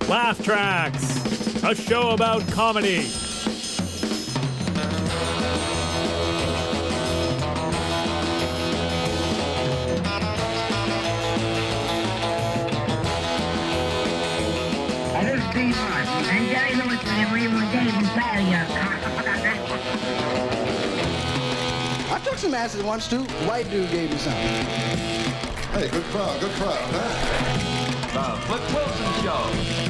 Laugh Tracks, a show about comedy. This is Steve Martin, and Jerry Lewis whenever he was David failure. I took some acid once, too. White dude gave me some. Hey, good crowd, huh? The Flip Wilson Show.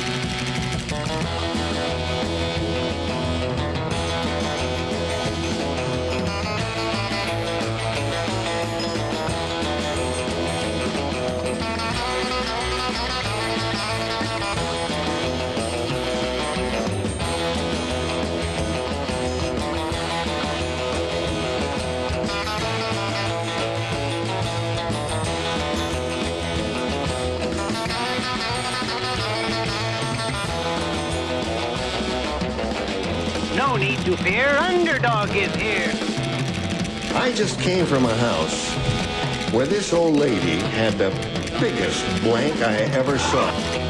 No need to fear, Underdog is here. I just came from a house where this old lady had the biggest blank I ever saw.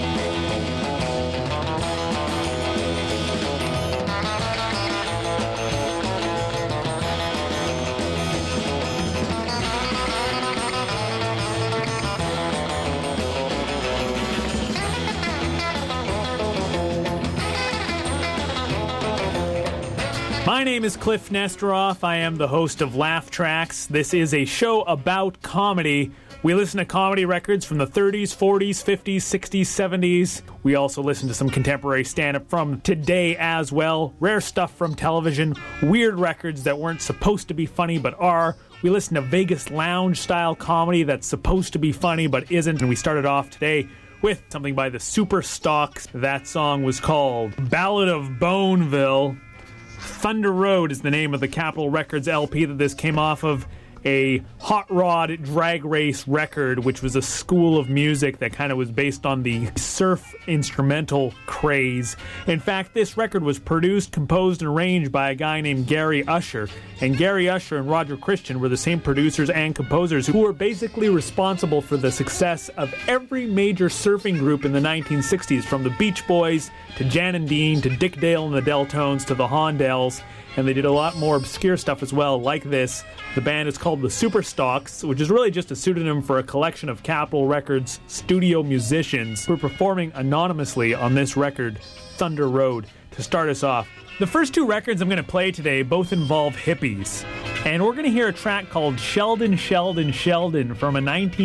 My name is Cliff Nesteroff. I am the host of Laugh Tracks. This is a show about comedy. We listen to comedy records from the 30s, 40s, 50s, 60s, 70s. We also listen to some contemporary stand-up from today as well. Rare stuff from television. Weird records that weren't supposed to be funny but are. We listen to Vegas lounge-style comedy that's supposed to be funny but isn't. And we started off today with something by the Superstocks. That song was called Ballad of Boneville. Thunder Road is the name of the Capitol Records LP that this came off of. A hot rod drag race record, which was a school of music that kind of was based on the surf instrumental craze. In fact, this record was produced, composed, and arranged by a guy named Gary Usher. And Gary Usher and Roger Christian were the same producers and composers who were basically responsible for the success of every major surfing group in the 1960s, from the Beach Boys to Jan and Dean to Dick Dale and the Deltones to the Hondells. And they did a lot more obscure stuff as well, like this. The band is called the Superstocks, which is really just a pseudonym for a collection of Capitol Records studio musicians who are performing anonymously on this record, Thunder Road, to start us off. The first two records I'm going to play today both involve hippies. And we're going to hear a track called Sheldon, Sheldon, Sheldon from a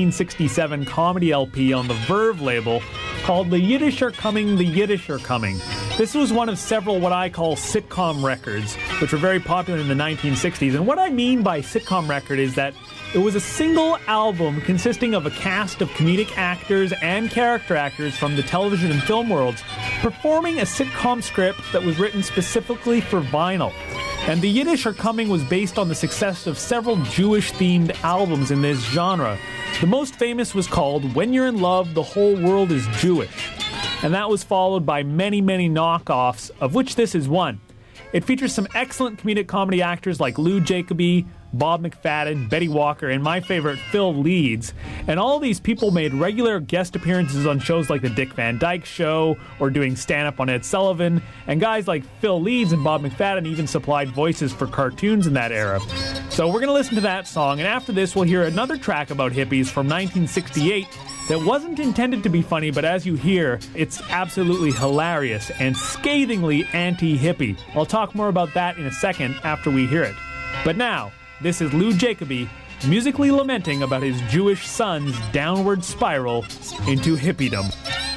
1967 comedy LP on the Verve label called The Yiddish Are Coming, The Yiddish Are Coming. This was one of several what I call sitcom records, which were very popular in the 1960s. And what I mean by sitcom record is that it was a single album consisting of a cast of comedic actors and character actors from the television and film worlds performing a sitcom script that was written specifically for vinyl. And The Yiddish Are Coming was based on the success of several Jewish-themed albums in this genre. The most famous was called When You're in Love, The Whole World is Jewish. And that was followed by many, many knockoffs, of which this is one. It features some excellent comedic comedy actors like Lou Jacoby, Bob McFadden, Betty Walker, and my favorite, Phil Leeds. And all these people made regular guest appearances on shows like The Dick Van Dyke Show or doing stand-up on Ed Sullivan. And guys like Phil Leeds and Bob McFadden even supplied voices for cartoons in that era. So we're going to listen to that song, and after this we'll hear another track about hippies from 1968 that wasn't intended to be funny, but as you hear, it's absolutely hilarious and scathingly anti-hippie. I'll talk more about that in a second after we hear it. But now, this is Lou Jacoby musically lamenting about his Jewish son's downward spiral into hippiedom.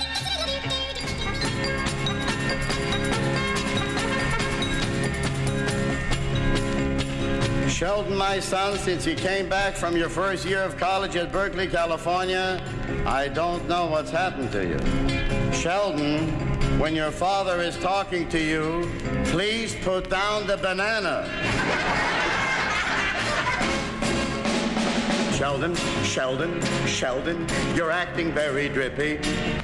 Sheldon, my son, since you came back from your first year of college at Berkeley, California, I don't know what's happened to you. Sheldon, when your father is talking to you, please put down the banana. Sheldon, Sheldon, Sheldon, you're acting very drippy.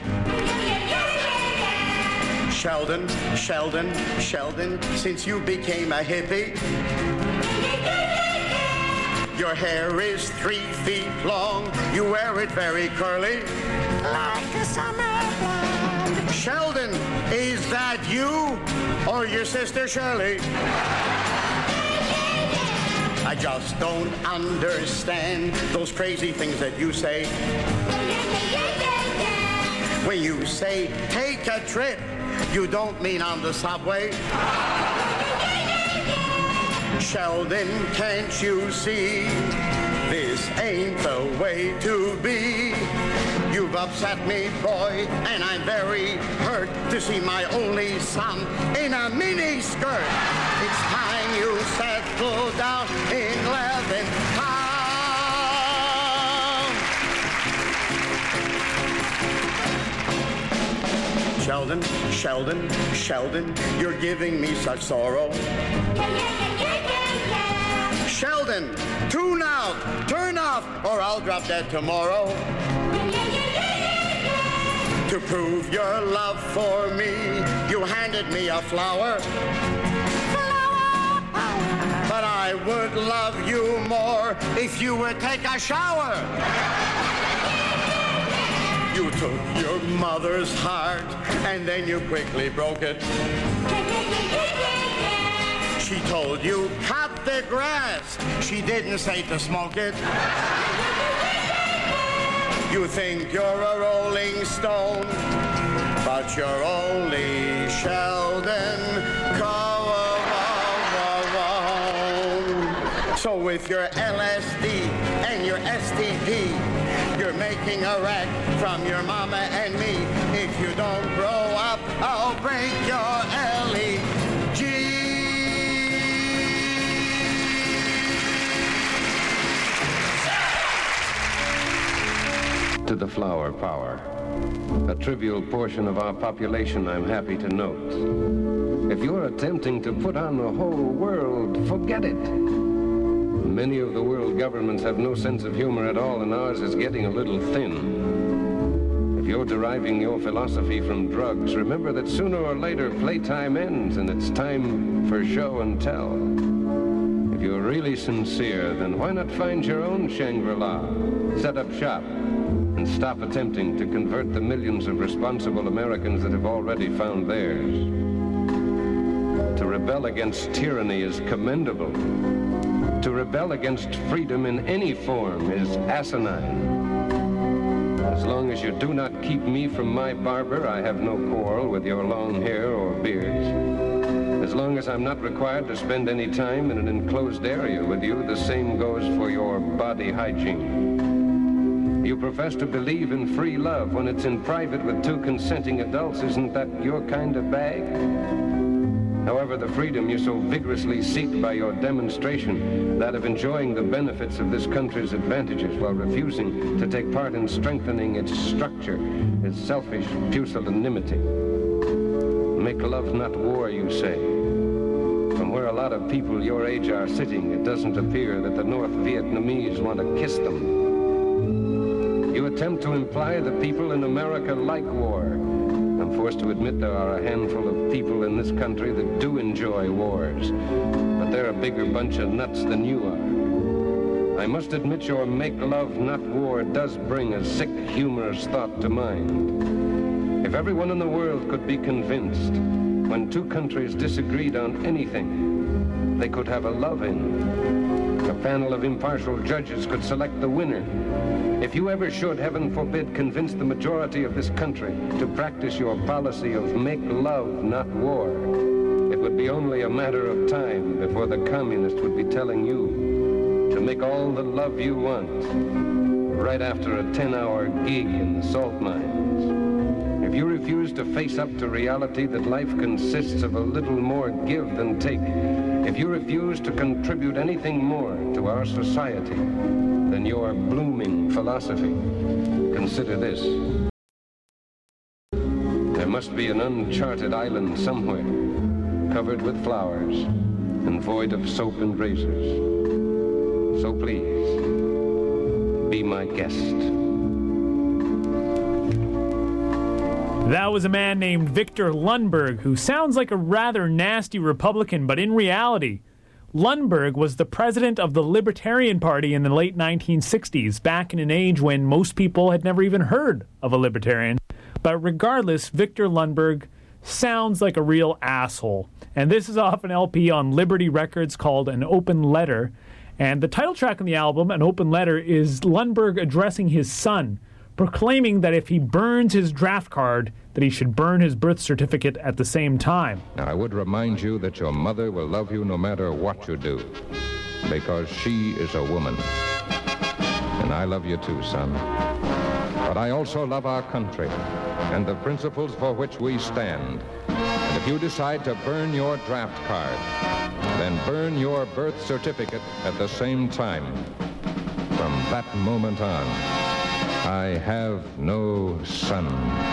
Sheldon, Sheldon, Sheldon, since you became a hippie, your hair is 3 feet long, you wear it very curly, like a summer blonde. Sheldon, is that you or your sister Shirley? I just don't understand those crazy things that you say. When you say take a trip, you don't mean on the subway. Sheldon, can't you see? This ain't the way to be. You've upset me, boy, and I'm very hurt to see my only son in a mini skirt. It's time you settle down in Levintown. Sheldon, Sheldon, Sheldon, you're giving me such sorrow. Sheldon, tune out, turn off, or I'll drop dead tomorrow. To prove your love for me, you handed me a flower. But I would love you more if you would take a shower. You took your mother's heart and then you quickly broke it. She told you cut the grass. She didn't say to smoke it. You think you're a rolling stone, but you're only Sheldon Cone. So with your LSD and your STD, you're making a wreck from your mama and me. If you don't grow up, I'll break your LEG. To the flower power, a trivial portion of our population, I'm happy to note. If you're attempting to put on the whole world, forget it. Many of the world governments have no sense of humor at all, and ours is getting a little thin. If you're deriving your philosophy from drugs, remember that sooner or later playtime ends and it's time for show and tell. If you're really sincere, then why not find your own Shangri-La, set up shop, and stop attempting to convert the millions of responsible Americans that have already found theirs. To rebel against tyranny is commendable. To rebel against freedom in any form is asinine. As long as you do not keep me from my barber, I have no quarrel with your long hair or beards. As long as I'm not required to spend any time in an enclosed area with you, the same goes for your body hygiene. You profess to believe in free love when it's in private with two consenting adults. Isn't that your kind of bag? However, the freedom you so vigorously seek by your demonstration, that of enjoying the benefits of this country's advantages while refusing to take part in strengthening its structure, is selfish pusillanimity. Make love, not war, you say. From where a lot of people your age are sitting, it doesn't appear that the North Vietnamese want to kiss them. You attempt to imply that people in America like war. I'm forced to admit there are a handful of people in this country that do enjoy wars, but they're a bigger bunch of nuts than you are. I must admit your make love, not war does bring a sick, humorous thought to mind. If everyone in the world could be convinced, when two countries disagreed on anything, they could have a love-in. A panel of impartial judges could select the winner. If you ever should, heaven forbid, convince the majority of this country to practice your policy of make love, not war, it would be only a matter of time before the communists would be telling you to make all the love you want right after a 10-hour gig in the salt mines. If you refuse to face up to reality that life consists of a little more give than take, if you refuse to contribute anything more to our society than your blooming philosophy, consider this. There must be an uncharted island somewhere, covered with flowers and void of soap and razors. So please, be my guest. That was a man named Victor Lundberg, who sounds like a rather nasty Republican, but in reality, Lundberg was the president of the Libertarian Party in the late 1960s, back in an age when most people had never even heard of a libertarian. But regardless, Victor Lundberg sounds like a real asshole. And this is off an LP on Liberty Records called An Open Letter. And the title track on the album, An Open Letter, is Lundberg addressing his son, proclaiming that if he burns his draft card, that he should burn his birth certificate at the same time. Now, I would remind you that your mother will love you no matter what you do, because she is a woman. And I love you too, son. But I also love our country and the principles for which we stand. And if you decide to burn your draft card, then burn your birth certificate at the same time. From that moment on, I have no son.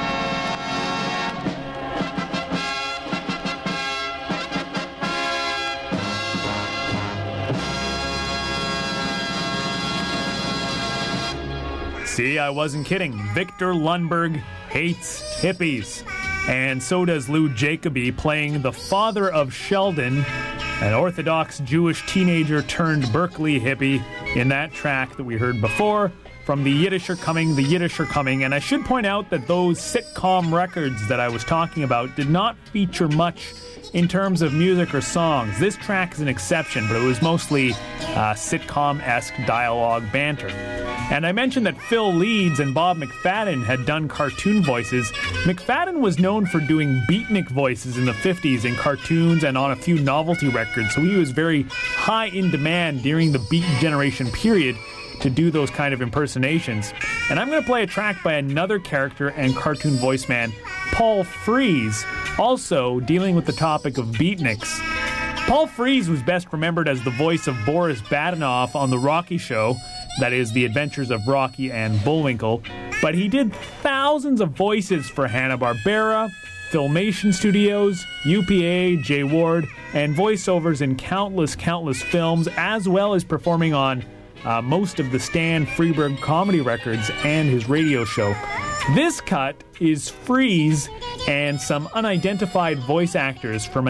See, I wasn't kidding. Victor Lundberg hates hippies. And so does Lou Jacoby, playing the father of Sheldon, an Orthodox Jewish teenager turned Berkeley hippie, in that track that we heard before from The Yiddish Are Coming, The Yiddish Are Coming. And I should point out that those sitcom records that I was talking about did not feature much in terms of music or songs. This track is an exception, but it was mostly sitcom-esque dialogue banter. And I mentioned that Phil Leeds and Bob McFadden had done cartoon voices. McFadden was known for doing beatnik voices in the 50s in cartoons and on a few novelty records, so he was very high in demand during the Beat Generation period to do those kind of impersonations. And I'm going to play a track by another character and cartoon voice man, Paul Frees, also dealing with the topic of beatniks. Paul Frees was best remembered as the voice of Boris Badenov on The Rocky Show, that is, The Adventures of Rocky and Bullwinkle, but he did thousands of voices for Hanna-Barbera, Filmation Studios, UPA, Jay Ward, and voiceovers in countless films, as well as performing on most of the Stan Freberg comedy records and his radio show. This cut is Freeze and some unidentified voice actors from a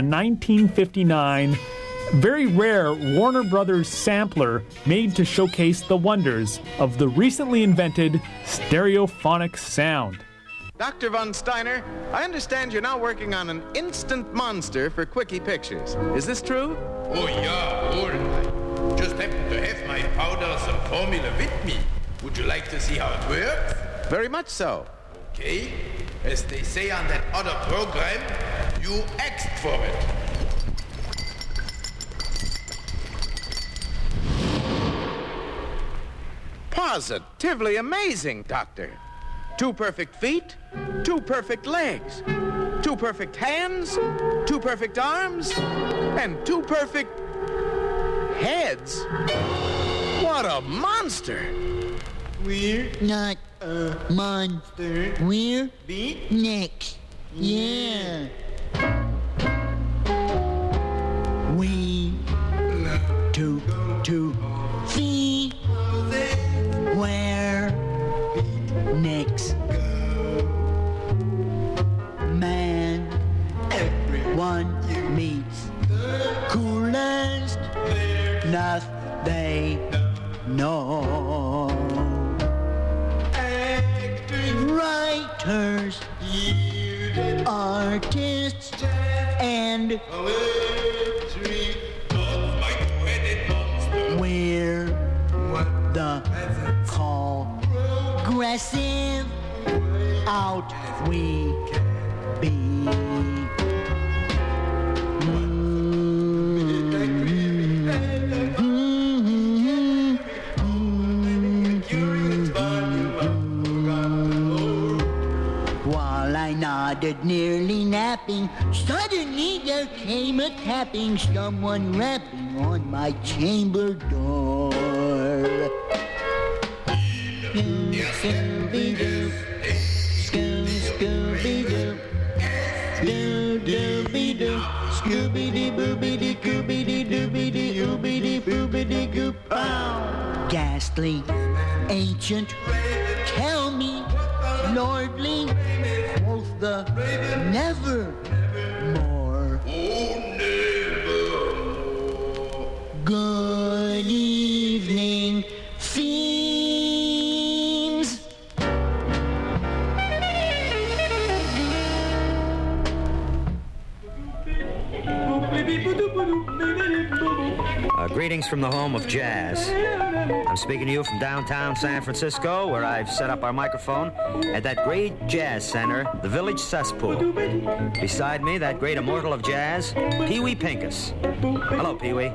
1959 very rare Warner Brothers sampler made to showcase the wonders of the recently invented stereophonic sound. Dr. Von Steiner, I understand you're now working on an instant monster for Quickie Pictures. Is this true? Oh, yeah, all right. Just happen to have my powders and formula with me. Would you like to see how it works? Very much so. Okay. As they say on that other program, you asked for it. Positively amazing, Doctor. 2 perfect feet, 2 perfect legs, 2 perfect hands, 2 perfect arms, and 2 perfect heads. What a monster! We're not a monster. We're beatniks. Yeah. We to feet where beatniks man everyone meets coolest nothing they know. Writers, artists, and we're the aggressive out we be. Nodded, nearly napping. Suddenly there came a tapping, someone rapping on my chamber door. Scooby-Doo, Scooby-Doo, Doo-doo-be-doo, Scooby-Dee-boobity-doobity-oobity-boobity-goop-pow. Ghastly, ancient, tell me, lordly, quoth the never more. Good evening, fiends. Greetings from the home of jazz. I'm speaking to you from downtown San Francisco, where I've set up our microphone at that great jazz center, the Village Cesspool. Beside me, that great immortal of jazz, Pee Wee Pincus. Hello, Pee Wee.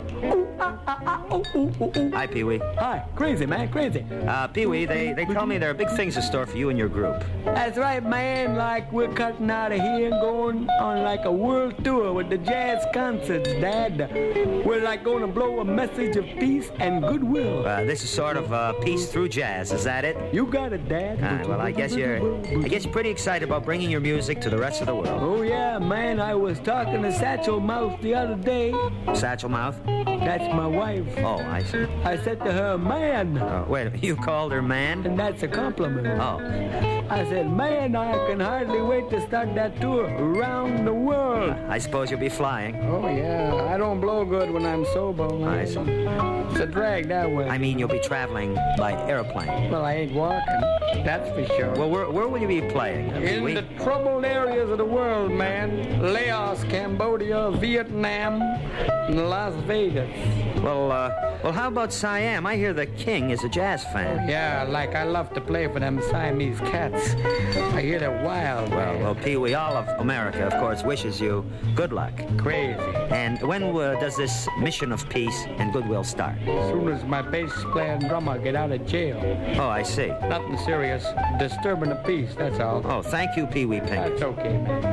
Hi, Pee Wee. Hi. Crazy, man, crazy. Pee Wee, they tell me there are big things in store for you and your group. That's right, man. Like, we're cutting out of here and going on like a world tour with the jazz concerts, Dad. We're like going to blow a message of peace and goodwill. This is sort of peace through jazz, is that it? You got it, Dad. Well, I guess you're pretty excited about bringing your music to the rest of the world. Oh, yeah, man. I was talking to Satchel Mouth the other day. Satchel Mouth? That's my wife. Oh, I see. I said to her, man. Wait a minute, you called her man? And that's a compliment. Oh. I said, man, I can hardly wait to start that tour around the world. I suppose you'll be flying. Oh, yeah. I don't blow good when I'm sober, man. I see. It's a drag that way. I mean, you'll be traveling by airplane. Well, I ain't walking. That's for sure. Well, where will you be playing? In the troubled areas of the world, man. Laos, Cambodia, Vietnam, and Las Vegas. Well, how about Siam? I hear the king is a jazz fan. Oh, yeah, like I love to play for them Siamese cats. I hear they're wild. Well, Pee Wee, all of America, of course, wishes you good luck. Crazy. And when does this mission of peace and goodwill start? As soon as my bass player and drummer get out of jail. Oh, I see. Nothing serious. Disturbing the peace, that's all. Oh, thank you, Pee Wee Pincus. That's okay, man.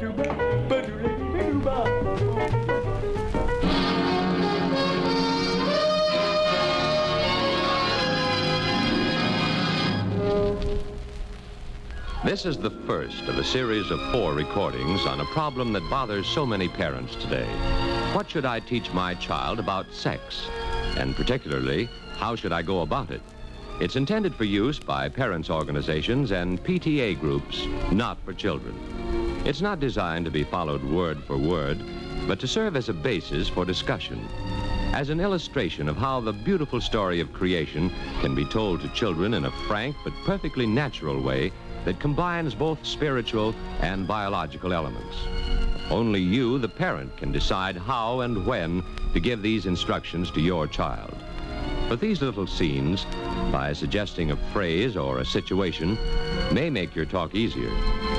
This is the first of a series of 4 recordings on a problem that bothers so many parents today. What should I teach my child about sex? And particularly, how should I go about it? It's intended for use by parents' organizations and PTA groups, not for children. It's not designed to be followed word for word, but to serve as a basis for discussion, as an illustration of how the beautiful story of creation can be told to children in a frank but perfectly natural way that combines both spiritual and biological elements. Only you, the parent, can decide how and when to give these instructions to your child. But these little scenes, by suggesting a phrase or a situation, may make your talk easier.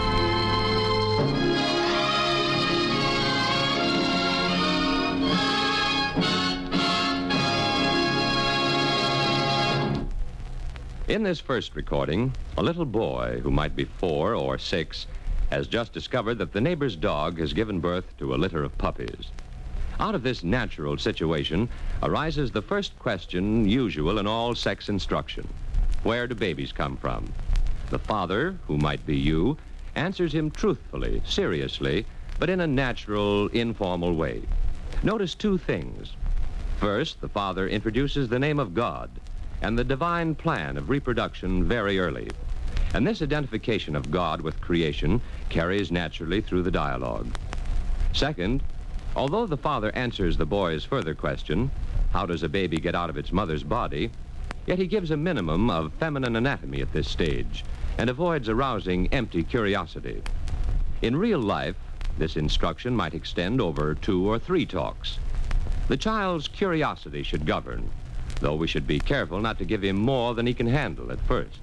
In this first recording, a little boy who might be 4 or 6 has just discovered that the neighbor's dog has given birth to a litter of puppies. Out of this natural situation arises the first question usual in all sex instruction. Where do babies come from? The father, who might be you, answers him truthfully, seriously, but in a natural, informal way. Notice 2 things. First, the father introduces the name of God and the divine plan of reproduction very early. And this identification of God with creation carries naturally through the dialogue. Second, although the father answers the boy's further question, how does a baby get out of its mother's body, yet he gives a minimum of feminine anatomy at this stage and avoids arousing empty curiosity. In real life, this instruction might extend over 2 or 3 talks. The child's curiosity should govern, though we should be careful not to give him more than he can handle at first.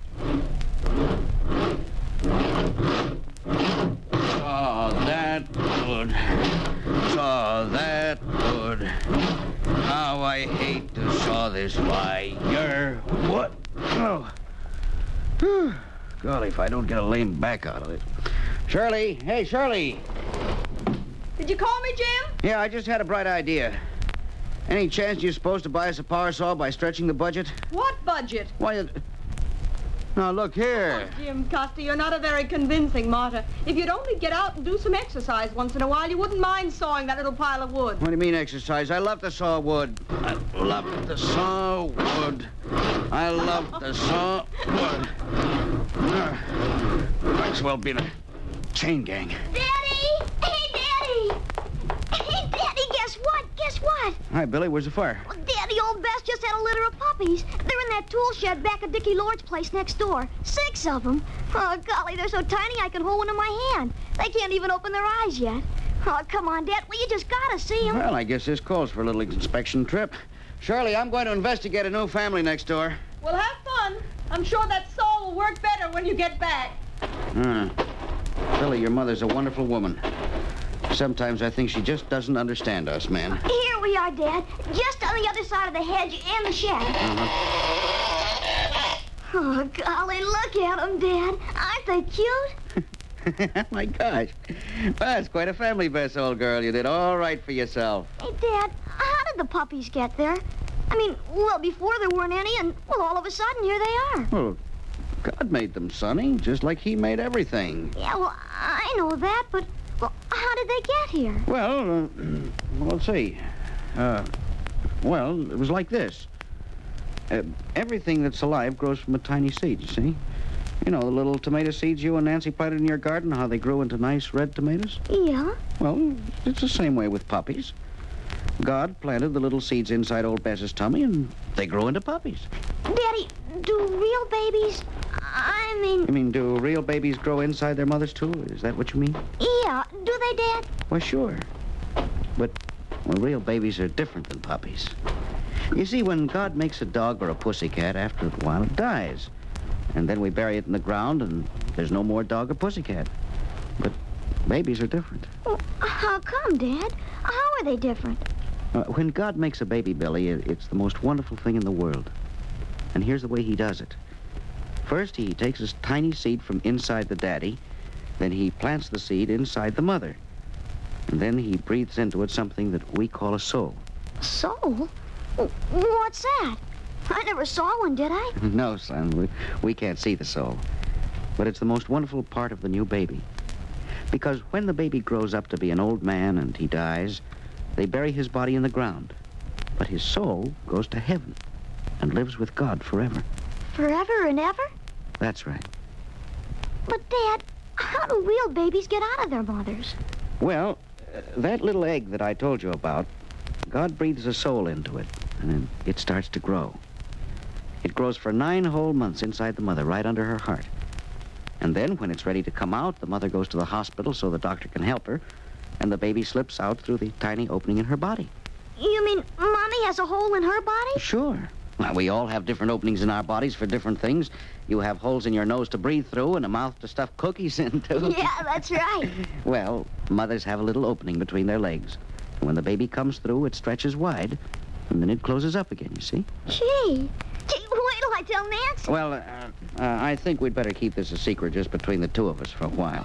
Saw that good. Saw that good. How I hate to saw this wire. What? Oh. Whew. Golly, if I don't get a lame back out of it. Shirley! Hey, Shirley! Did you call me, Jim? Yeah, I just had a bright idea. Any chance you're supposed to buy us a power saw by stretching the budget? What budget? Why, now, look here. Oh, Jim Costa, you're not a very convincing martyr. If you'd only get out and do some exercise once in a while, you wouldn't mind sawing that little pile of wood. What do you mean exercise? I love to saw wood. I love to saw wood. I love to saw wood. Might as well be the chain gang. Daddy! Hey, Daddy! Hey, Daddy, guess what? Guess what? Hi, Billy. Where's the fire? Well, Daddy, old Bess just had a litter of puppies. They're in that tool shed back of Dickie Lord's place next door. 6 of them. Oh, golly, they're so tiny I can hold one in my hand. They can't even open their eyes yet. Oh, come on, Dad. Well, you just gotta see them. Well, I guess this calls for a little inspection trip. Shirley, I'm going to investigate a new family next door. Well, have fun. I'm sure that saw will work better when you get back. Shirley, your mother's a wonderful woman. Sometimes I think she just doesn't understand us, man. Here we are, Dad. Just on the other side of the hedge and the shed. Oh, golly, look at them, Dad. Aren't they cute? My gosh. Well, that's quite a family best, old girl. You did all right for yourself. Hey, Dad, how did the puppies get there? I mean, well, before there weren't any, and, well, all of a sudden, here they are. Well, God made them, Sonny, just like he made everything. Yeah, well, I know that, but, well, how did they get here? Well, let's see. Well, it was like this. Everything that's alive grows from a tiny seed, you see? You know, the little tomato seeds you and Nancy planted in your garden, how they grew into nice red tomatoes? Yeah. Well, it's the same way with puppies. God planted the little seeds inside old Bess's tummy, and they grew into puppies. Daddy, do real babies... You mean, do real babies grow inside their mothers, too? Is that what you mean? Yeah. Do they, Dad? Well, sure. But, well, real babies are different than puppies. You see, when God makes a dog or a pussycat, after a while it dies. And then we bury it in the ground, and there's no more dog or pussycat. But babies are different. Well, how come, Dad? How are they different? When God makes a baby, Billy, it's the most wonderful thing in the world. And here's the way he does it. First, he takes his tiny seed from inside the daddy. Then he plants the seed inside the mother. And then he breathes into it something that we call a soul. Soul? What's that? I never saw one, did I? No, son. We can't see the soul. But it's the most wonderful part of the new baby. Because when the baby grows up to be an old man and he dies, they bury his body in the ground. But his soul goes to heaven and lives with God forever. Forever and ever? That's right. But, Dad, how do real babies get out of their mothers? Well, that little egg that I told you about, God breathes a soul into it, and then it starts to grow. It grows for 9 whole months inside the mother, right under her heart. And then, when it's ready to come out, the mother goes to the hospital so the doctor can help her, and the baby slips out through the tiny opening in her body. You mean Mommy has a hole in her body? Sure. Well, we all have different openings in our bodies for different things. You have holes in your nose to breathe through and a mouth to stuff cookies into. Yeah, that's right. Well, mothers have a little opening between their legs. And when the baby comes through, it stretches wide, and then it closes up again, you see? Gee, wait till I tell Nancy. Well, I think we'd better keep this a secret just between the two of us for a while.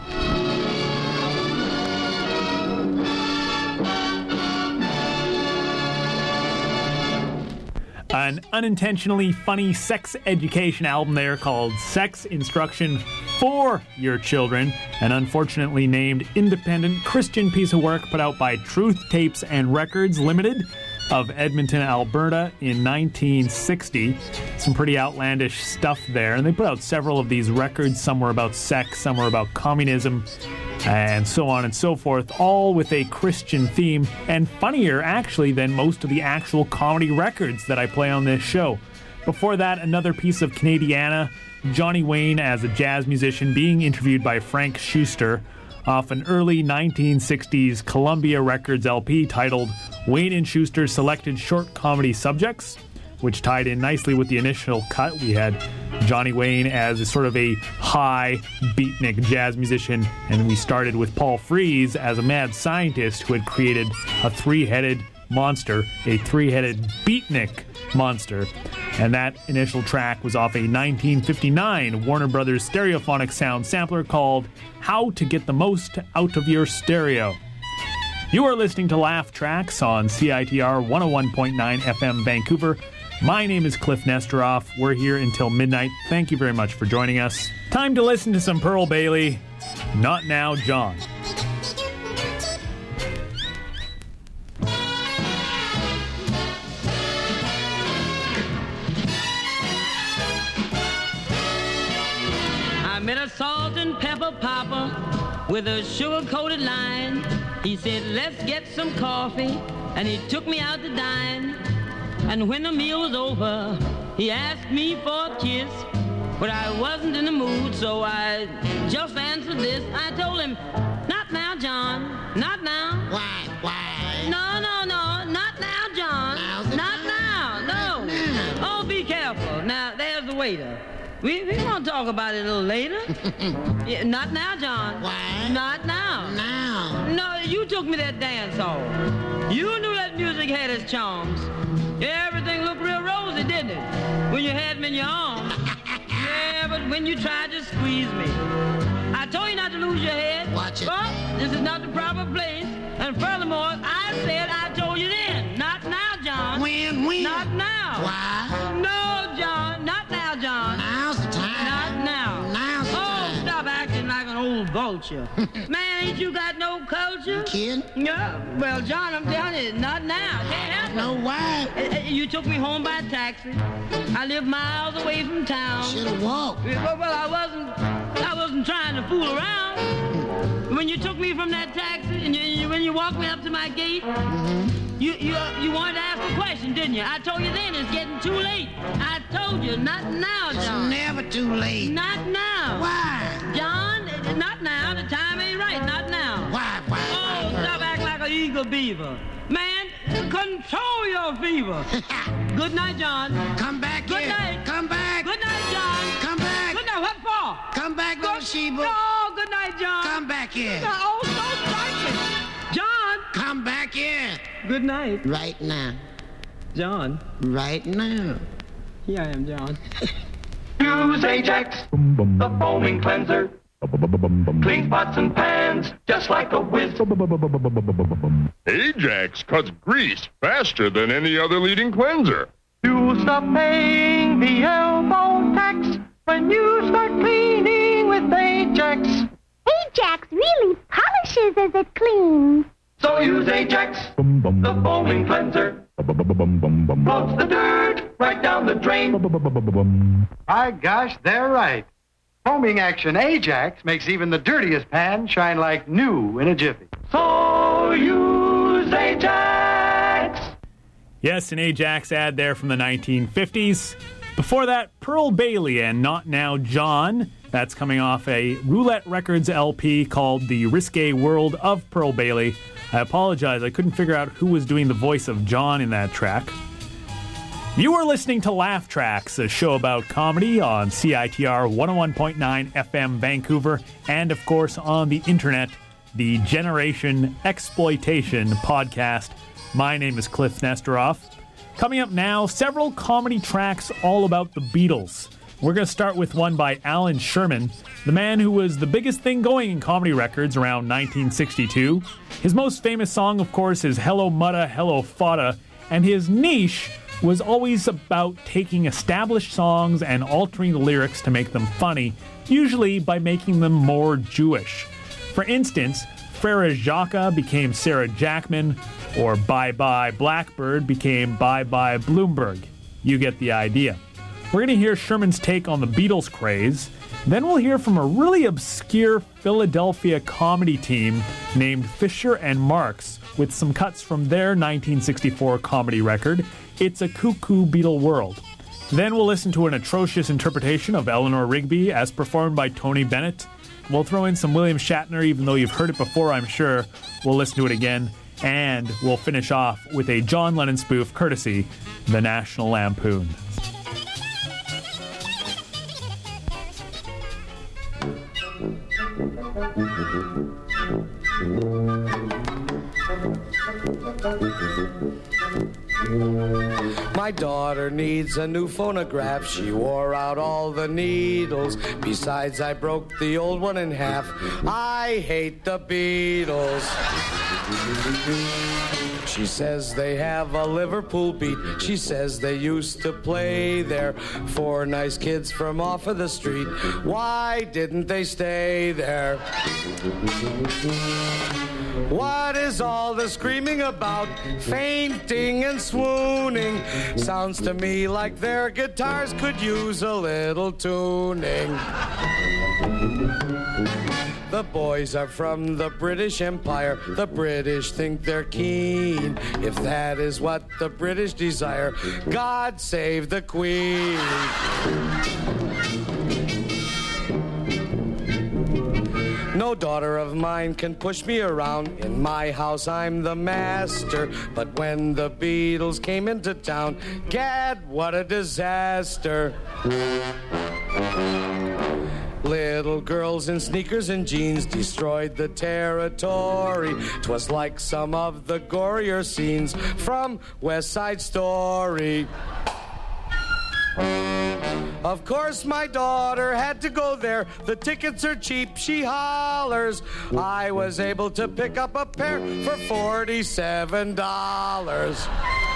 An unintentionally funny sex education album there called Sex Instruction for Your Children, an unfortunately named independent Christian piece of work put out by Truth Tapes and Records Limited of Edmonton, Alberta in 1960. Some pretty outlandish stuff there, and they put out several of these records. Some were about sex, some were about communism, and so on and so forth, all with a Christian theme, and funnier, actually, than most of the actual comedy records that I play on this show. Before that, another piece of Canadiana, Johnny Wayne as a jazz musician being interviewed by Frank Schuster off an early 1960s Columbia Records LP titled Wayne and Schuster Selected Short Comedy Subjects, which tied in nicely with the initial cut. We had Johnny Wayne as a sort of a high beatnik jazz musician, and we started with Paul Frees as a mad scientist who had created a three-headed monster, a three-headed beatnik monster. And that initial track was off a 1959 Warner Brothers stereophonic sound sampler called How to Get the Most Out of Your Stereo. You are listening to Laugh Tracks on CITR 101.9 FM Vancouver. My name is Cliff Nesteroff. We're here until midnight. Thank you very much for joining us. Time to listen to some Pearl Bailey. Not Now, John. I met a salt and pepper papa with a sugar-coated line. He said, let's get some coffee, and he took me out to dine. And when the meal was over, he asked me for a kiss, but I wasn't in the mood, so I just answered this. I told him, not now, John, not now. Why? No, not now, John, not now. talk about it a little later. Yeah, not now, John. Why? Not now. Now. No, you took me that dance hall. You knew that music had its charms. Everything looked real rosy, didn't it? When you had me in your arms. Yeah, but when you tried to squeeze me, I told you not to lose your head. Watch it. But this is not the proper place. And furthermore, I said I told you then. Not now, John. When? Not now. Why? No, John. Not now, John. Now's the time. Not now. Now's the time. Oh, stop acting like an old vulture. Man, ain't you got no culture? Kid? Yeah. Well, John, I'm telling you, not now. Can't happen. No, why? You took me home by taxi. I live miles away from town. Should've walked. Well, I wasn't trying to fool around. When you took me from that taxi and when you walked me up to my gate, you wanted to ask a question, didn't you? I told you then it's getting too late. I told you, not now, John. It's never too late. Not now. Why? John, not now. The time ain't right. Not now. Why? Oh, stop acting like an eagle beaver. Man, control your fever. Good night, John. Come back Good here. night. Come back. Good night, John. Come back. Good night. What for? Come back, little Sheba. No, good night, John. Come back here. Oh, don't strike me. John. Come back here. Good night. Right now. John. Right now. Here I am, John. Use Ajax, the foaming cleanser. Clean pots and pans, just like a whiz. Ajax cuts grease faster than any other leading cleanser. You'll stop paying the elbow tax when you start cleaning with Ajax. Ajax really polishes as it cleans. So use Ajax, the foaming cleanser. Floats the dirt right down the drain. My gosh, they're right. Foaming action Ajax makes even the dirtiest pan shine like new in a jiffy. So use Ajax. Yes, an Ajax ad there from the 1950s. Before that, Pearl Bailey and Not Now John. That's coming off a Roulette Records LP called The Risque World of Pearl Bailey. I apologize, I couldn't figure out who was doing the voice of John in that track. You are listening to Laugh Tracks, a show about comedy on CITR 101.9 FM Vancouver, and of course on the internet, the Generation Exploitation podcast. My name is Cliff Nesteroff. Coming up now, several comedy tracks all about the Beatles. We're going to start with one by Alan Sherman, the man who was the biggest thing going in comedy records around 1962. His most famous song, of course, is Hello Mutta, Hello Fada, and his niche was always about taking established songs and altering the lyrics to make them funny, usually by making them more Jewish. For instance, Frere Jacques became Sarah Jackman, or Bye Bye Blackbird became Bye Bye Bloomberg. You get the idea. We're going to hear Sherman's take on the Beatles craze. Then we'll hear from a really obscure Philadelphia comedy team named Fisher and Marx with some cuts from their 1964 comedy record, It's a Cuckoo Beatle World. Then we'll listen to an atrocious interpretation of Eleanor Rigby as performed by Tony Bennett. We'll throw in some William Shatner, even though you've heard it before, I'm sure. We'll listen to it again. And we'll finish off with a John Lennon spoof courtesy The National Lampoon. My daughter needs a new phonograph. She wore out all the needles. Besides, I broke the old one in half. I hate the Beatles. She says they have a Liverpool beat. She says they used to play there. 4 nice kids from off of the street. Why didn't they stay there? What is all the screaming about? Fainting and swooning. Sounds to me like their guitars could use a little tuning. The boys are from the British Empire. The British think they're keen. If that is what the British desire, God save the Queen. No daughter of mine can push me around. In my house, I'm the master. But when the Beatles came into town, gad, what a disaster. Little girls in sneakers and jeans destroyed the territory. 'Twas like some of the gorier scenes from West Side Story. Of course, my daughter had to go there. The tickets are cheap, she hollers. I was able to pick up a pair for $47.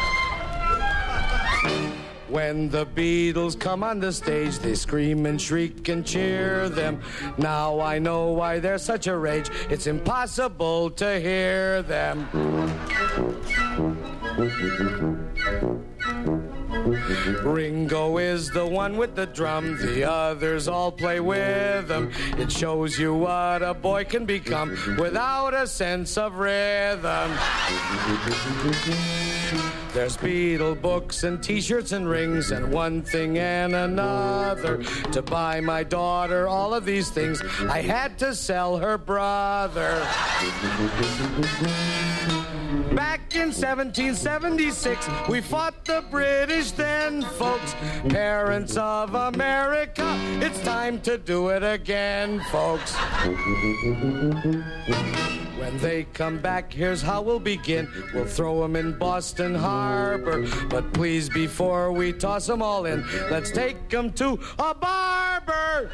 When the Beatles come on the stage, they scream and shriek and cheer them. Now I know why they're such a rage. It's impossible to hear them. Ringo is the one with the drum, the others all play with him. It shows you what a boy can become without a sense of rhythm. There's Beatle books and t-shirts and rings and one thing and another. To buy my daughter all of these things, I had to sell her brother. Back in 1776, we fought the British then, folks. Parents of America, it's time to do it again, folks. When they come back, here's how we'll begin. We'll throw them in Boston Harbor. But please, before we toss them all in, let's take them to a barber.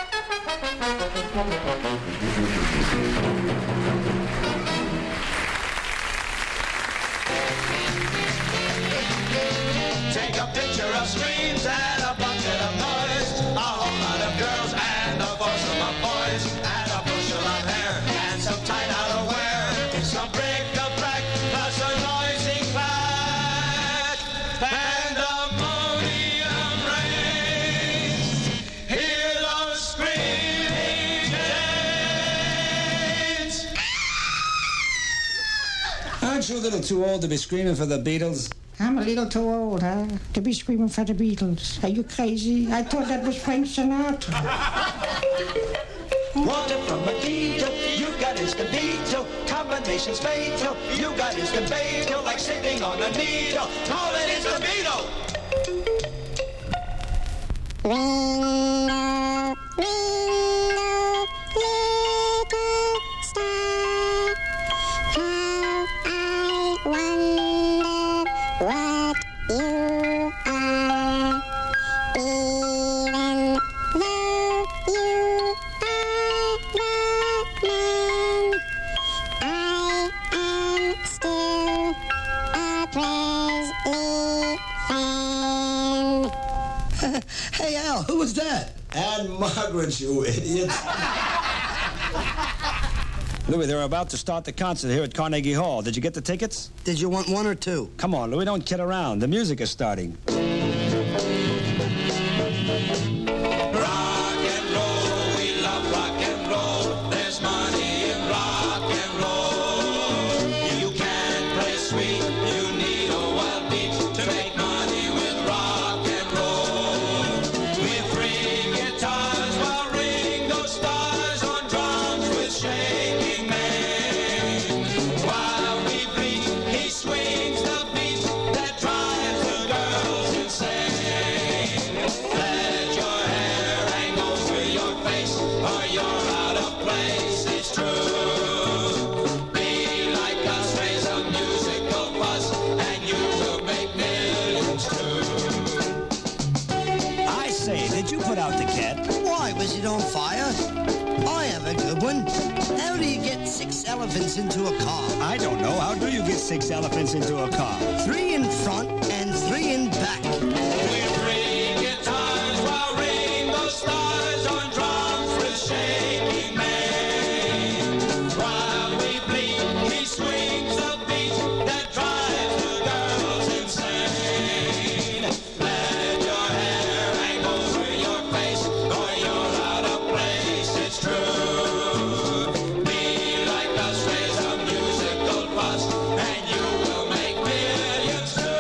Take a picture of screams and a bucket of noise, a whole lot of girls and a foursome of boys, and a bushel of hair and some tight outerwear, some bric-a-brac plus a noisy clack, pandemonium reigns. Hear those screaming Janes. Aren't you a little too old to be screaming for the Beatles? I'm a little too old, to be screaming for the Beatles. Are you crazy? I thought that was Frank Sinatra. Water from a needle, you got instant needle. Combination's fatal, you got instant fatal. Like sitting on a needle, call it instant Beatle. Ringo, Ringo, little star, how I wonder what you are, even though you are not mine, I am still a Presley fan. Hey, Al, who was that? Anne Margaret, you idiot. Louis, they're about to start the concert here at Carnegie Hall. Did you get the tickets? Did you want one or two? Come on, Louis, don't kid around. The music is starting. Rock and roll, we love rock and roll. There's money in rock and roll. You can't play sweet, you need a wild beat to make money with rock and roll. With three guitars while Ringo stars on drums with shaking man. While we bleed, he swings the beat that drives the girls insane. Let your hair hang over your face or you're out of place, it's true. Be like us, raise a musical fuss, and you will make millions too. I say, did you put out the cat? Why, was it on fire? I have a good one. How do you get 6 elephants into a car? I don't know. How do you get 6 elephants into a car? 3 in front and 3 in back. With three guitars while Ringo stars on drums with shaking man. While we bleed, he swings the beat that drives the girls insane. Let your hair hang over your face or you're out of place, it's true. Be like us, raise a musical fuss, and you will make millions too.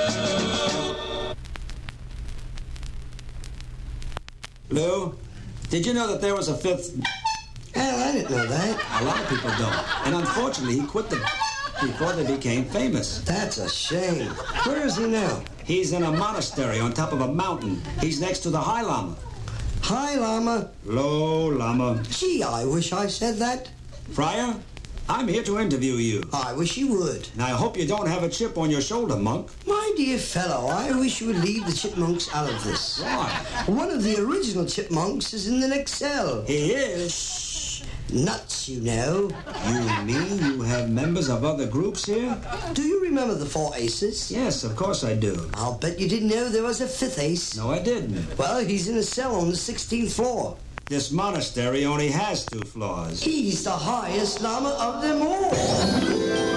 Lou, did you know that there was a 5th? Hell, I didn't know that. A lot of people don't. And unfortunately, he quit them before they became famous. That's a shame. Where is he now? He's in a monastery on top of a mountain. He's next to the High Lama. Hi, Llama. Hello, Llama. Gee, I wish I said that. Friar, I'm here to interview you. I wish you would. And I hope you don't have a chip on your shoulder, Monk. My dear fellow, I wish you would leave the chipmunks out of this. Why? One of the original chipmunks is in the next cell. He is? Shh. Nuts, you know. You mean you have members of other groups here? Do you remember the 4 aces? Yes, of course I do. I'll bet you didn't know there was a 5th ace. No, I didn't. Well, he's in a cell on the 16th floor. This monastery only has 2 floors. He's the highest Llama of them all.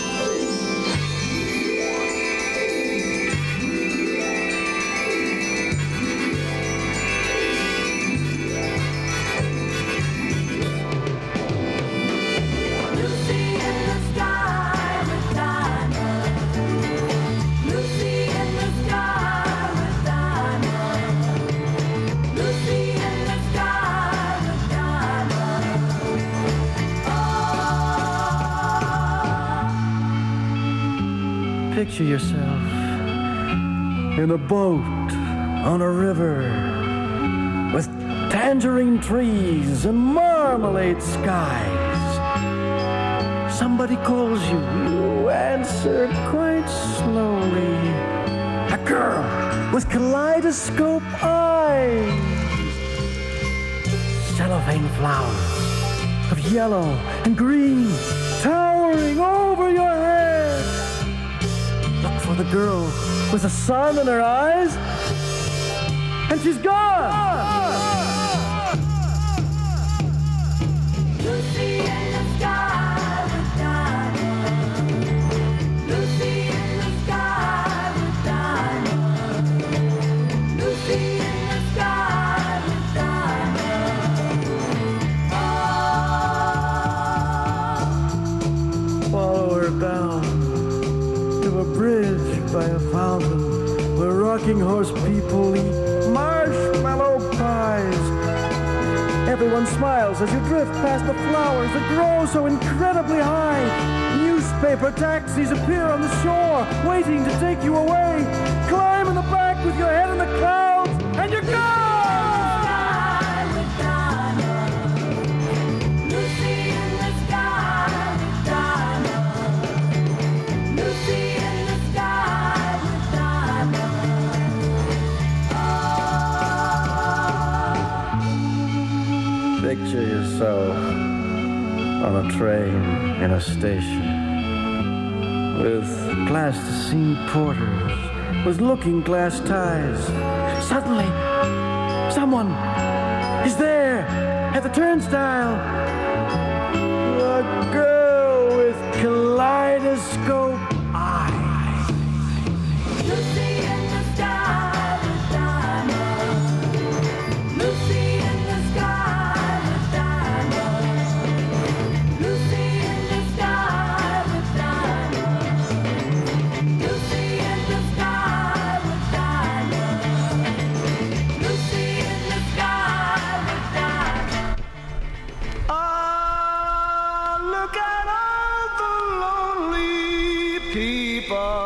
Picture yourself in a boat on a river with tangerine trees and marmalade skies. Somebody calls you. You answer quite slowly. A girl with kaleidoscope eyes. Cellophane flowers of yellow and green towering over your head. Look for the girl with the sun in her eyes, and she's gone. Lucy in the sky with diamonds. Lucy in the sky with diamonds. Lucy in the sky with diamonds. Follow her down to a bridge by a fountain where rocking horse people eat marshmallow pies. Everyone smiles as you drift past the flowers that grow so incredibly high. Newspaper taxis appear on the shore, waiting to take you away. Climb in the back with your head in the clouds, and you're gone! Picture yourself on a train in a station with plasticine porters with looking glass ties. Suddenly, someone is there at the turnstile. A girl with kaleidoscope eyes. Lucy in the sky with diamonds. Lucy in the sky with diamonds. Lucy in the sky with diamonds. Lucy in the sky with diamonds. Lucy in the sky with diamonds. Ah, look at all the lonely people.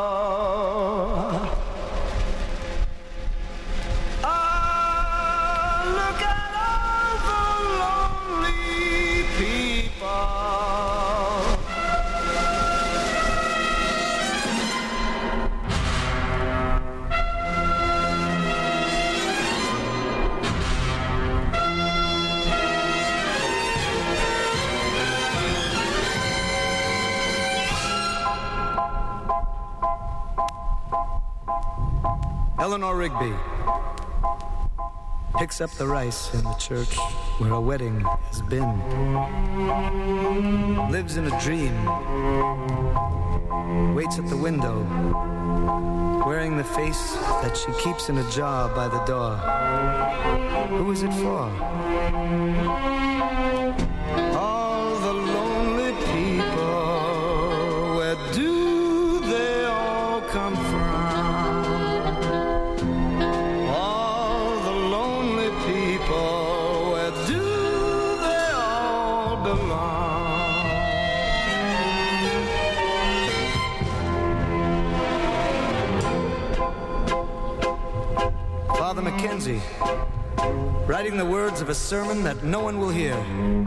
Ah, look at all the lonely people. Eleanor Rigby picks up the rice in the church where a wedding has been. Lives in a dream. Waits at the window, wearing the face that she keeps in a jar by the door. Who is it for? All the lonely people, where do they all come from? All the lonely people, where do they all belong? Father Mackenzie writing the words of a sermon that no one will hear.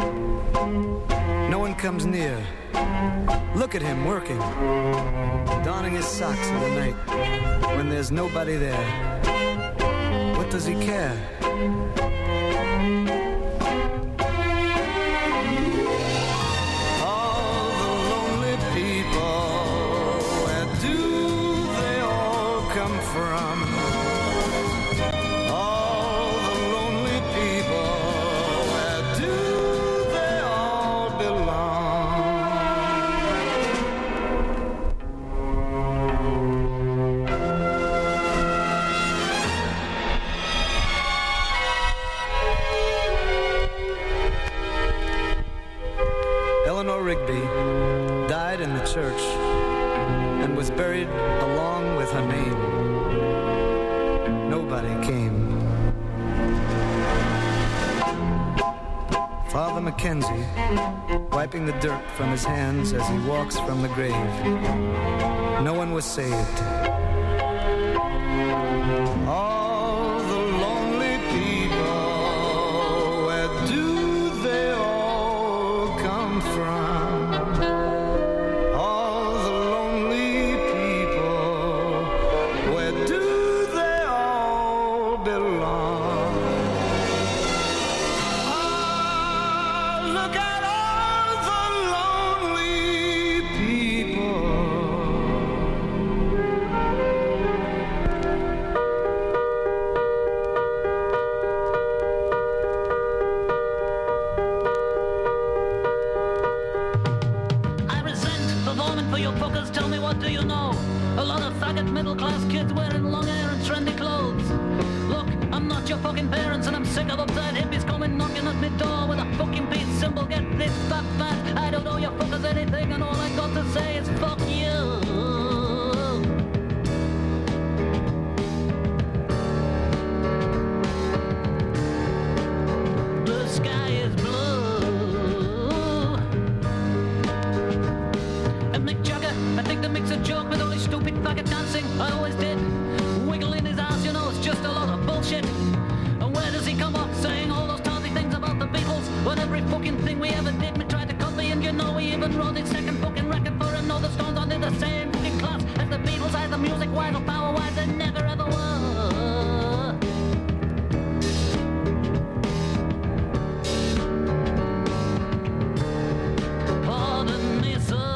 No one comes near. Look at him working, donning his socks in the night when there's nobody there. What does he care? All the lonely people, where do they all come from? All the lonely people, where do they all belong? Eleanor Rigby died in the church and was buried along with her name. Nobody came. Father Mackenzie, wiping the dirt from his hands as he walks from the grave. No one was saved. All the lonely people, where do they all come from? All the lonely people, where do they all belong? Look at all the lonely people. I resent performing for your fuckers. Tell me, what do you know? A lot of faggot middle-class kids wearing long hair and trendy clothes. Look, I'm not your fucking parents, and I'm sick of uptight hippies coming knocking at me door with a fucking peace symbol. Get this fat. I don't owe your fuckers anything, and all I got to say is fuck you. The sky is blue. And Mick Jagger, I think that makes a joke with all his stupid faggot dancing. I always did. Wiggling his ass, you know, it's just a lot of bullshit. And where does he come up saying all those tardy things about the Beatles? When every fucking thing we ever did, we tried to copy, and you know we even wrote his second fucking record for him. No, the Stones aren't in the same fucking class as the Beatles, either music-wise or power-wise. They never ever were. Pardon me, sir.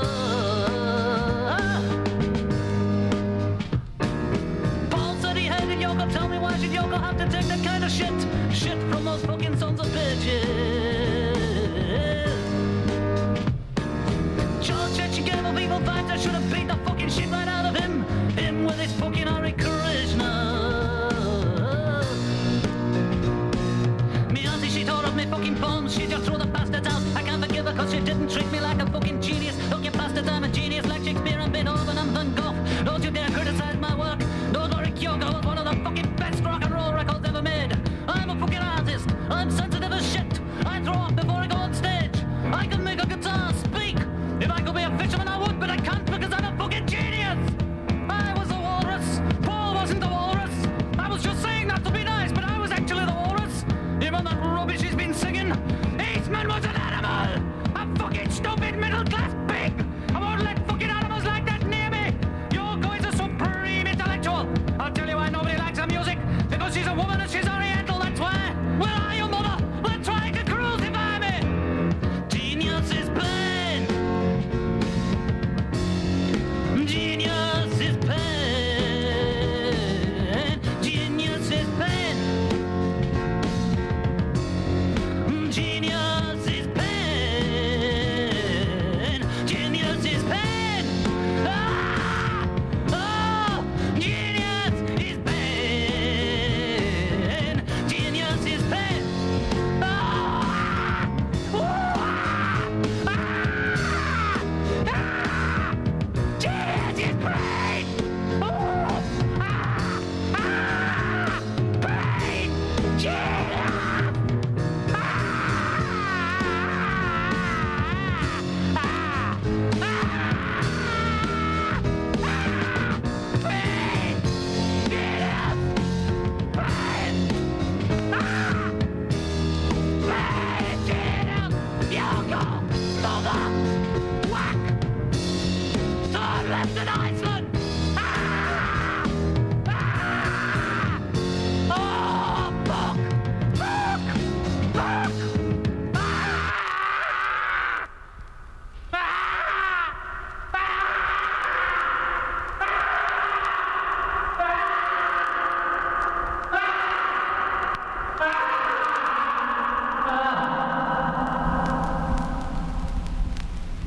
Paul said he hated Yoko. Tell me, why should Yoko have to take that kind of shit? Shit from those fucking sons of bitches. George said she gave up evil vibes. I should have beat the fucking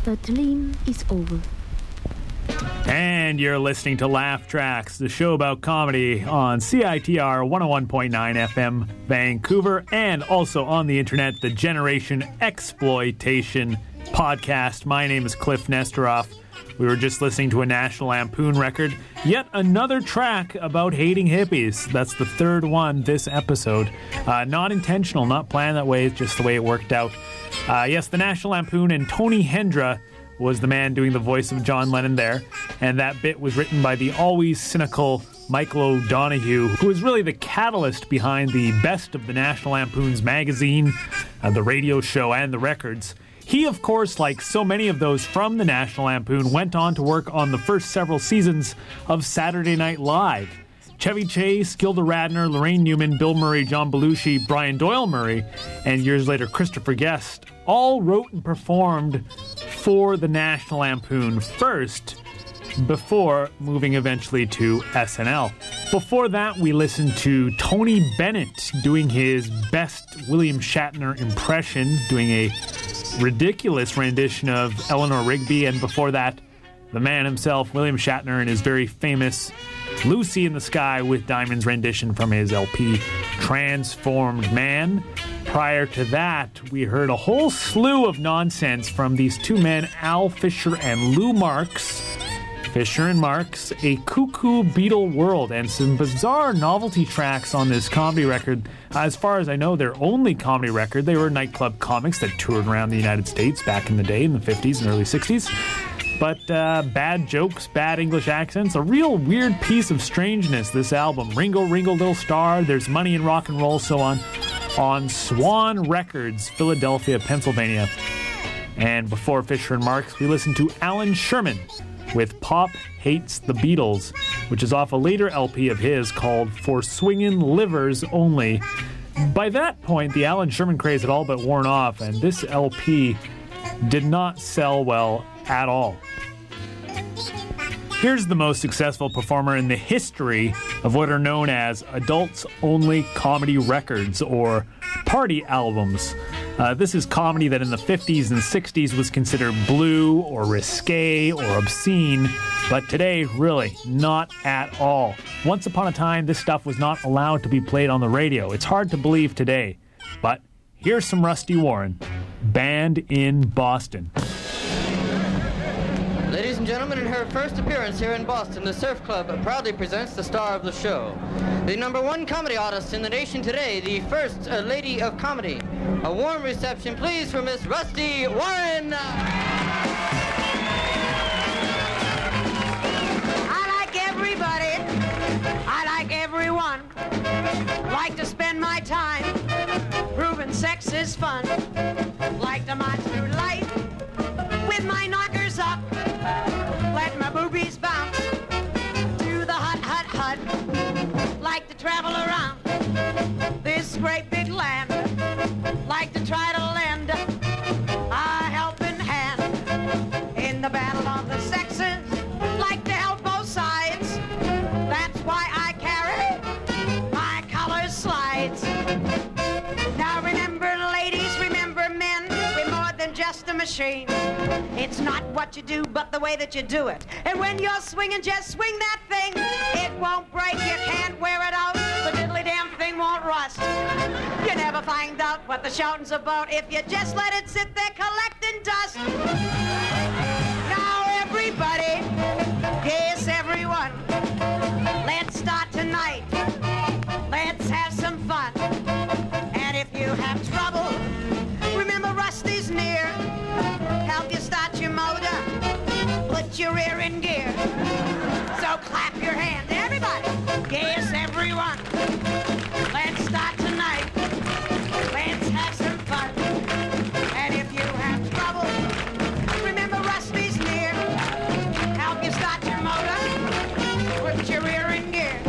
The dream is over. And you're listening to Laugh Tracks, the show about comedy on CITR 101.9 FM Vancouver, and also on the internet, the Generation Exploitation podcast. My name is Cliff Nesteroff. We were just listening to a National Lampoon record, yet another track about hating hippies. That's the third one this episode. Not intentional, not planned that way, it's just the way it worked out. Yes, the National Lampoon, and Tony Hendra was the man doing the voice of John Lennon there, and that bit was written by the always cynical Michael O'Donoghue, who was really the catalyst behind the best of the National Lampoon's magazine, the radio show, and the records. He, of course, like so many of those from the National Lampoon, went on to work on the first several seasons of Saturday Night Live. Chevy Chase, Gilda Radner, Lorraine Newman, Bill Murray, John Belushi, Brian Doyle Murray, and years later Christopher Guest all wrote and performed for the National Lampoon first, before moving eventually to SNL. Before that, we listened to Tony Bennett doing his best William Shatner impression, doing a ridiculous rendition of Eleanor Rigby, and before that, the man himself, William Shatner, in his very famous Lucy in the Sky with Diamonds rendition from his LP Transformed Man. Prior to that, we heard a whole slew of nonsense from these two men, Al Fisher and Lou Marks. Fisher and Marks, A Cuckoo Beetle World, and some bizarre novelty tracks on this comedy record. As far as I know, their only comedy record. They were nightclub comics that toured around the United States back in the day, in the 50s and early 60s. But bad jokes, bad English accents, a real weird piece of strangeness, this album. Ringo, Ringo, Little Star, There's Money in Rock and Roll, so on Swan Records, Philadelphia, Pennsylvania. And before Fisher and Marks, we listened to Alan Sherman with Pop Hates the Beatles, which is off a later LP of his called For Swingin' Livers Only. By that point, the Alan Sherman craze had all but worn off, and this LP did not sell well at all. Here's the most successful performer in the history of what are known as adults-only comedy records, or party albums. This is comedy that in the 50s and 60s was considered blue or risque or obscene, but today, really, not at all. Once upon a time, this stuff was not allowed to be played on the radio. It's hard to believe today, but here's some Rusty Warren, Band in Boston. Ladies and gentlemen, in her first appearance here in Boston, the Surf Club proudly presents the star of the show. The #1 comedy artist in the nation today, the first lady of comedy. A warm reception, please, for Miss Rusty Warren. I like everybody. I like everyone. Like to spend my time proving sex is fun. Like to march through life with my knockers up. Let my boobies bounce to the hut, hut, hut. Like to travel around this great big land. Like to try to lend a helping hand in the battle of the sexes. Like to help both sides. That's why I carry my color slides. Now remember, ladies, remember men, we're more than just a machine. It's not what you do, but the way that you do it. And when you're swinging, just swing that thing. It won't break, you can't wear it out. The diddly damn thing won't rust. You never find out what the shouting's about if you just let it sit there collecting dust. Now everybody, yes everyone, let's start tonight. Let's have some fun. And if you have trouble, remember Rusty's near. Help you start your motor, put your rear in gear. So clap your hands, everybody. Yes, everyone. Let's start tonight. Let's have some fun. And if you have trouble, remember Rusty's near. Help you start your motor, put your rear in gear.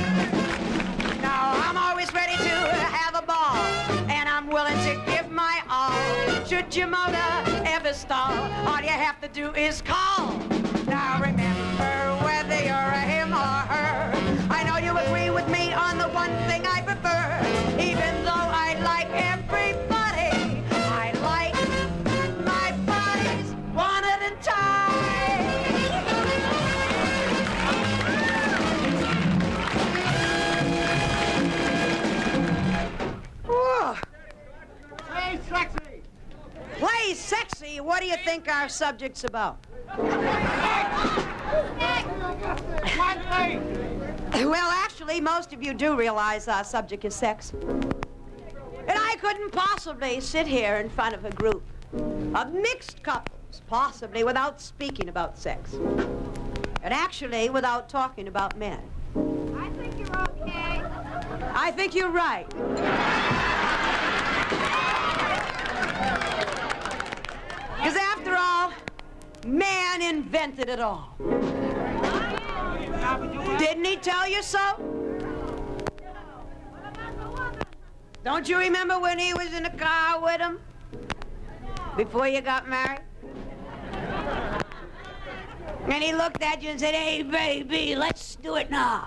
Now I'm always ready to have a ball, and I'm willing to give my all. Should your motor ever stall, all you have to do is call. Now remember, whether you're a him or her, I know you agree with me on the one thing I prefer. Even though I like everybody, I like my buddies one at everybody, what do you think our subject's about? Well, actually, most of you do realize our subject is sex. And I couldn't possibly sit here in front of a group of mixed couples, possibly without speaking about sex. And actually, without talking about men. I think you're okay. I think you're right. Because after all, man invented it all. Didn't he tell you so? Don't you remember when he was in the car with him? Before you got married? And he looked at you and said, "Hey, baby, let's do it now."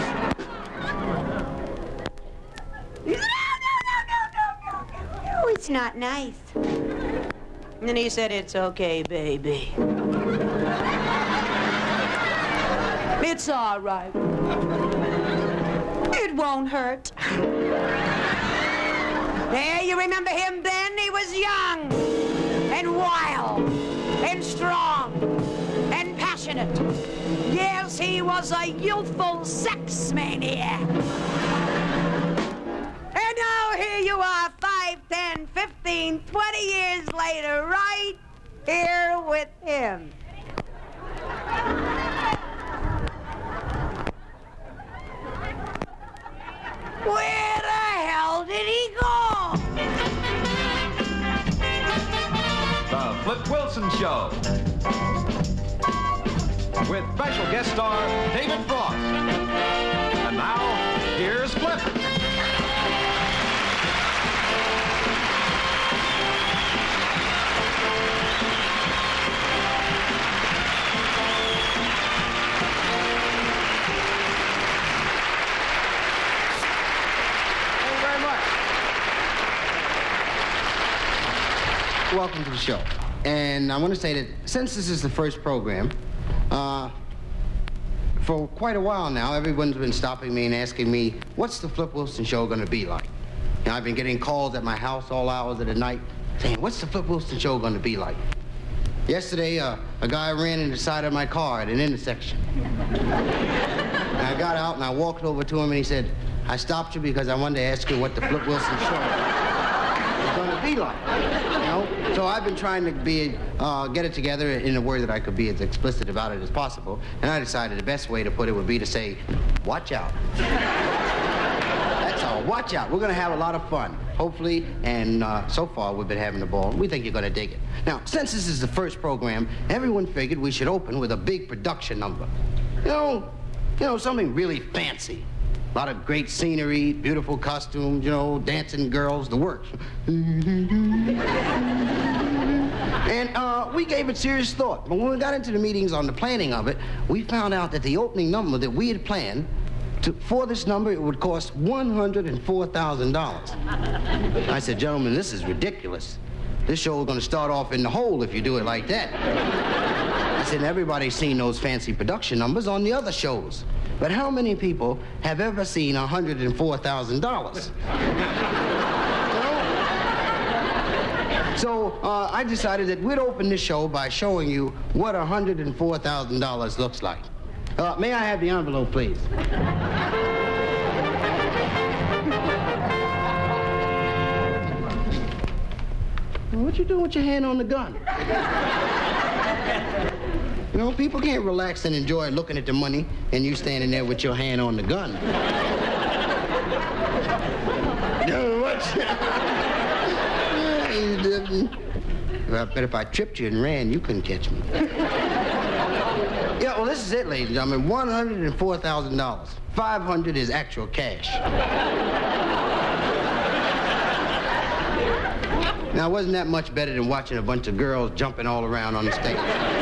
You said, no, it's not nice. And then he said, "It's okay, baby. It's all right. It won't hurt." There, you remember him then? He was young and wild and strong and passionate. Yes, he was a youthful sex maniac. And now here you are, 5, 10, 15, 20 years later, right here with him. Where the hell did he go? The Flip Wilson Show. With special guest star David Frost. And now, here's Flip. Welcome to the show. And I want to say that since this is the first program, for quite a while now, everyone's been stopping me and asking me, what's the Flip Wilson Show going to be like? And I've been getting calls at my house all hours of the night saying, what's the Flip Wilson Show going to be like? Yesterday, a guy ran in the side of my car at an intersection. And I got out and I walked over to him and he said, I stopped you because I wanted to ask you what the Flip Wilson Show is going to be like. You know? So I've been trying to get it together in a word that I could be as explicit about it as possible. And I decided the best way to put it would be to say, watch out. That's all. Watch out. We're going to have a lot of fun, hopefully. And so far, we've been having a ball. We think you're going to dig it. Now, since this is the first program, everyone figured we should open with a big production number. You know, something really fancy. A lot of great scenery, beautiful costumes, you know, dancing girls, the works. And we gave it serious thought. But when we got into the meetings on the planning of it, we found out that the opening number that we had planned, for this number, it would cost $104,000. I said, gentlemen, this is ridiculous. This show is going to start off in the hole if you do it like that. I said, everybody's seen those fancy production numbers on the other shows. But how many people have ever seen $104,000? So I decided that we'd open this show by showing you what $104,000 looks like. May I have the envelope, please? What you doing with your hand on the gun? You know, people can't relax and enjoy looking at the money and you standing there with your hand on the gun. I bet if I tripped you and ran, you couldn't catch me. Yeah, well, this is it, ladies and gentlemen. $104,000. $500 is actual cash. Now, wasn't that much better than watching a bunch of girls jumping all around on the stage?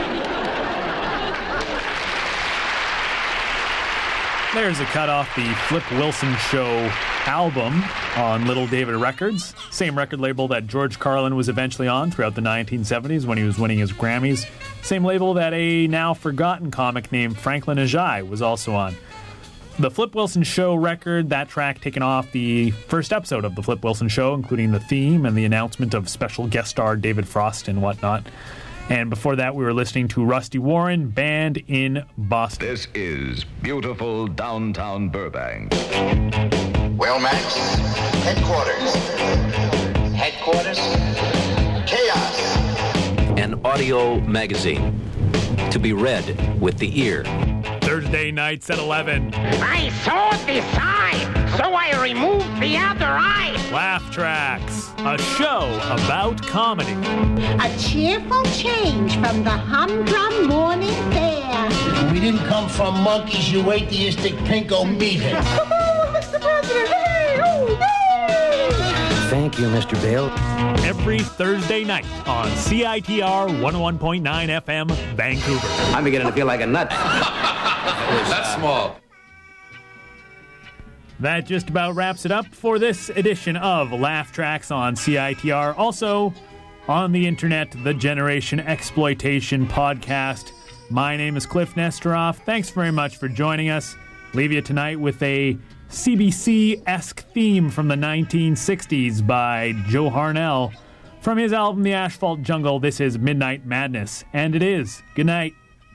There's a cut off the Flip Wilson Show album on Little David Records, same record label that George Carlin was eventually on throughout the 1970s when he was winning his Grammys, same label that a now forgotten comic named Franklin Ajaye was also on. The Flip Wilson Show record, that track taken off the first episode of The Flip Wilson Show, including the theme and the announcement of special guest star David Frost and whatnot. And before that, we were listening to Rusty Warren, Band in Boston. This is beautiful downtown Burbank. Well, Max, headquarters. Headquarters? Chaos. An audio magazine to be read with the ear. Thursday nights at 11. I saw this eye, so I removed the other eye. Laugh Tracks, a show about comedy. A cheerful change from the humdrum morning fare. We didn't come from monkeys, you atheistic pinko meathead. Mr. President, hey, oh, yay! Thank you, Mr. Bale. Every Thursday night on CITR 101.9 FM, Vancouver. I'm beginning to feel like a nut. That's small. That just about wraps it up for this edition of Laugh Tracks on CITR. Also, on the internet, the Generation Exploitation Podcast. My name is Cliff Nestoroff. Thanks very much for joining us. Leave you tonight with a CBC-esque theme from the 1960s by Joe Harnell. From his album The Asphalt Jungle, this is Midnight Madness. And it is. Good night.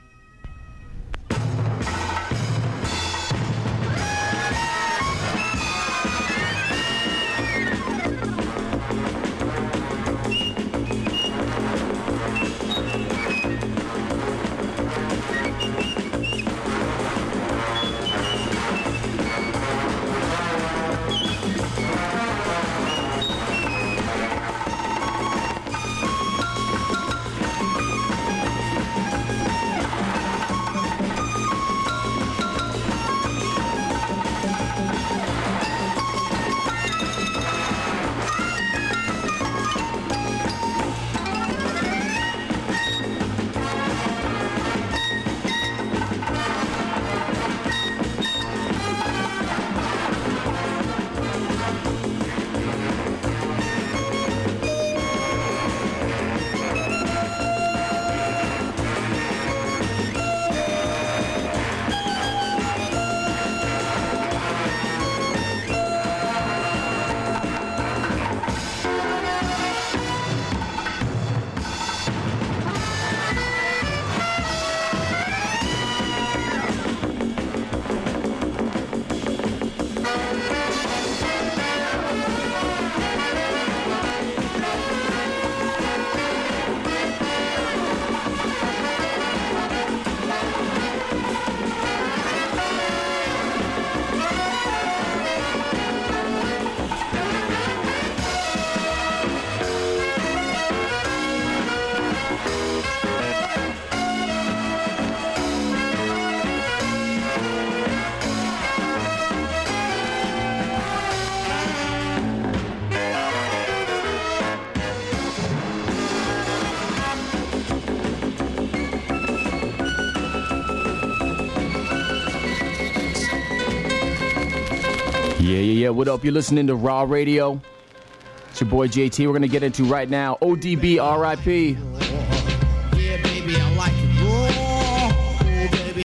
Yeah. What up? You're listening to Raw Radio. It's your boy JT. We're going to get into right now ODB RIP. Yeah, baby, I like it.